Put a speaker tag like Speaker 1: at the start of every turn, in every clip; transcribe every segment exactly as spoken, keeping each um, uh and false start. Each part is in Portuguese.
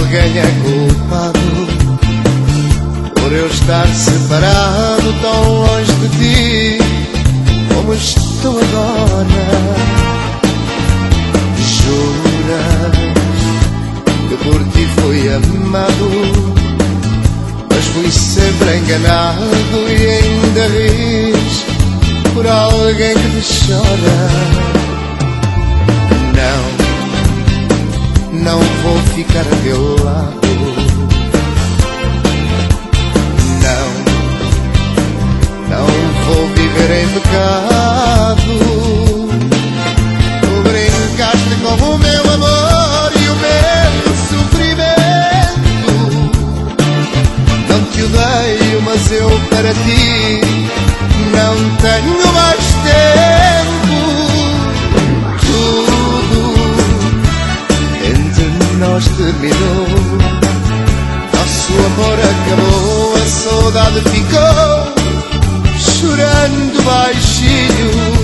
Speaker 1: alguém é culpado por eu estar separado tão longe de ti, como estou agora. Juras que por ti fui amado, mas fui sempre enganado e ainda ris por alguém que te chora. Não, não vou ficar a teu lado. Não, não vou viver em pecado. Tu brincaste com o meu amor e o meu sofrimento. Não te odeio, mas eu para ti não tenho mais tempo. Tudo entre nós terminou, nosso amor acabou, a saudade ficou chorando baixinho.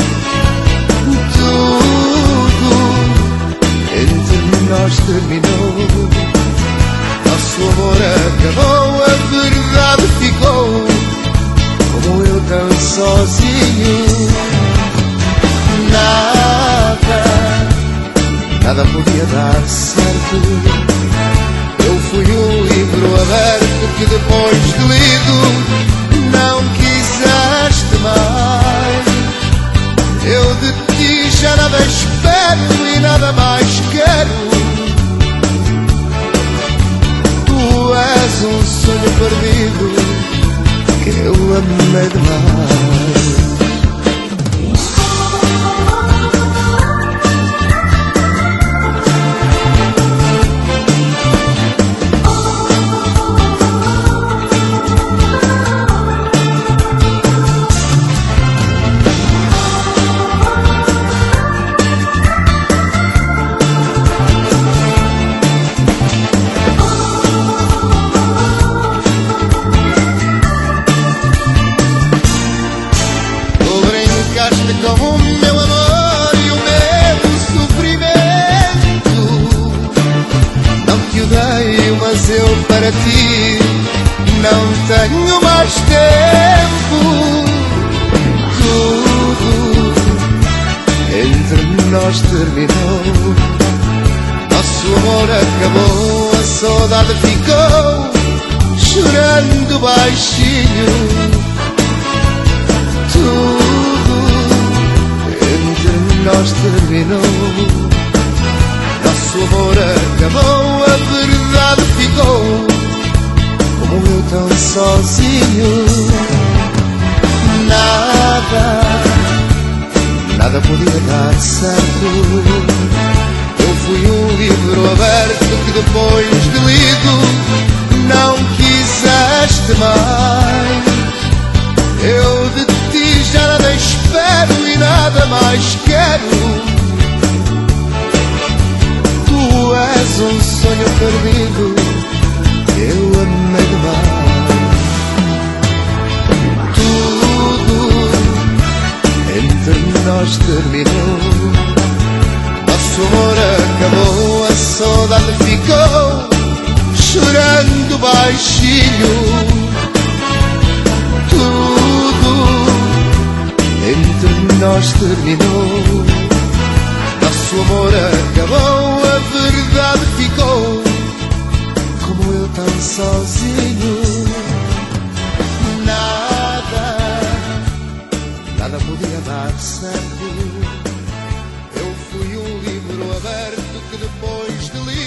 Speaker 1: Tudo entre nós terminou, nosso amor acabou, a verdade ficou como eu tão sozinho. Nada, nada podia dar certo. Eu fui um livro aberto que depois de lido não quiseste mais. Eu de ti já nada espero e nada mais quero. Tu és um sonho perdido que eu amei demais. Com o meu amor e o meu sofrimento. Não te odeio, mas eu para ti não tenho mais tempo. Tudo entre nós terminou, nosso amor acabou, a saudade ficou chorando baixinho. Tudo nós terminou, nosso amor acabou, a verdade ficou como eu tão sozinho. Nada, nada podia dar certo. Eu fui um livro aberto que depois de lido não quiseste mais. Eu de ti já nada espero e nada mais quero. Tu és um sonho perdido que eu amei demais. Tudo entre nós terminou, nosso amor acabou, a saudade ficou chorando baixinho. Entre nós terminou, nosso amor acabou, a verdade ficou como eu tão sozinho. Nada, nada podia dar certo. Eu fui um livro aberto que depois de ler